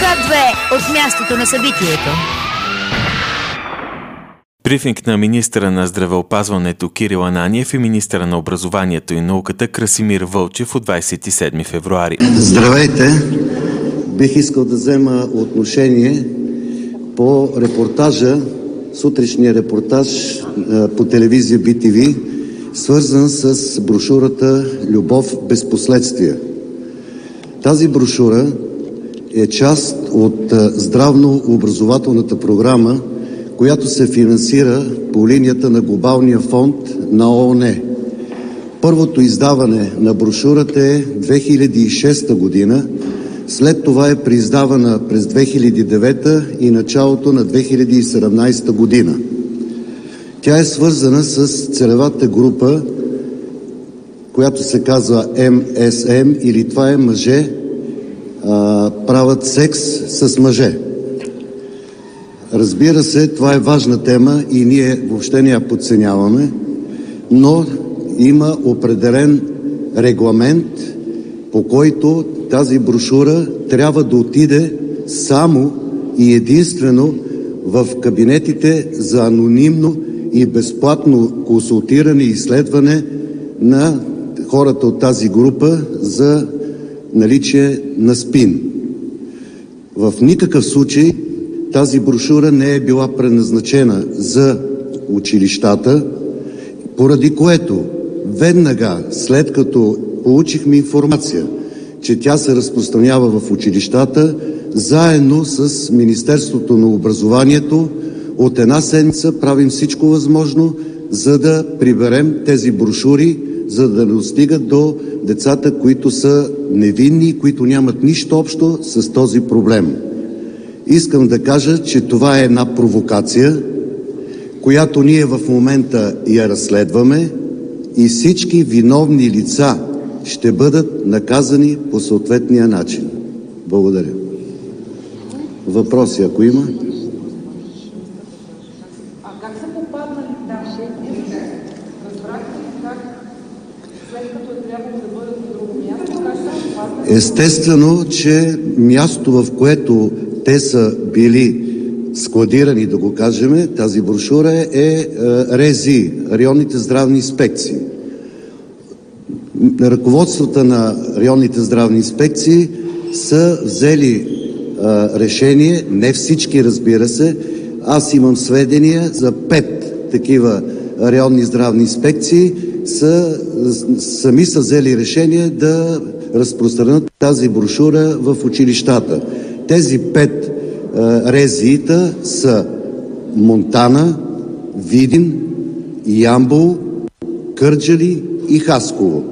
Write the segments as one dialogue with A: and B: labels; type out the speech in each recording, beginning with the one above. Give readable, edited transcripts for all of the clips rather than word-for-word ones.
A: К2 от мястото на събитието.
B: Брифинг на министъра на здравеопазването Кирил Ананиев и министъра на образованието и науката Красимир Вълчев от 27 февруари.
C: Здравейте! Бих искал да взема отношение по репортажа, сутрешния репортаж по телевизия BTV, свързан с брошурата „Любов без последствия“. Тази брошура е част от здравно-образователната програма, която се финансира по линията на Глобалния фонд на ООН. Първото издаване на брошурата е 2006 година, след това е преиздавана през 2009 и началото на 2017 година. Тя е свързана с целевата група, която се казва МСМ, или това е мъже правят секс с мъже. Разбира се, това е важна тема и ние въобще не я подценяваме, но има определен регламент, по който тази брошура трябва да отиде само и единствено в кабинетите за анонимно и безплатно консултиране и изследване на хората от тази група за наличие на СПИН. В никакъв случай тази брошура не е била предназначена за училищата, поради което веднага след като получихме информация, че тя се разпространява в училищата, заедно с Министерството на образованието от една седмица правим всичко възможно, за да приберем тези брошури, за да не достигат до децата, които са невинни, които нямат нищо общо с този проблем. Искам да кажа, че това е една провокация, която ние в момента я разследваме и всички виновни лица ще бъдат наказани по съответния начин. Благодаря. Въпроси, ако има?
D: Как са попаднали там? Разбрахте ли как, след като е трябвало да бъдат на друго място, как са попаднали?
C: Естествено, че място, в което те са били складирани, да го кажем, тази брошура е РЗИ, районните здравни инспекции. Ръководствата на районните здравни инспекции са взели решение, не всички, разбира се, аз имам сведения за 5 такива районни здравни инспекции, сами са взели решение да разпространят тази брошура в училищата. Тези 5 РЗИ-та са Монтана, Видин, Ямбол, Кърджали и Хасково.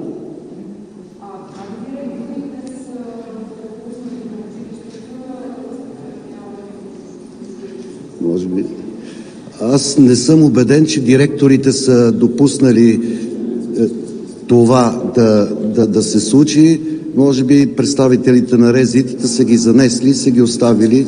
C: Може би. Аз не съм убеден, че директорите са допуснали това да се случи. Може би представителите на РЗИ-тата са ги занесли, са ги оставили.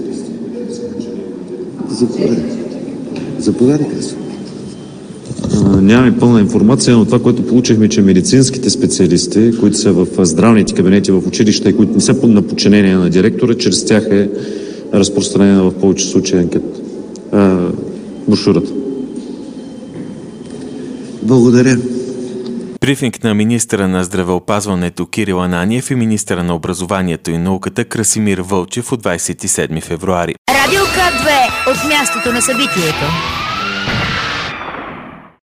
C: Заповядайте.
E: Нямаме пълна информация, но това, което получихме, че медицинските специалисти, които са в здравните кабинети в училища и които не са на подчинение на директора, чрез тях е разпространена в повече случаи брошурата.
C: Благодаря.
B: Брифинг на министъра на здравеопазването Кирил Ананиев и министъра на образованието и науката Красимир Вълчев от 27 февруари.
A: Радио К2 от мястото на събитието.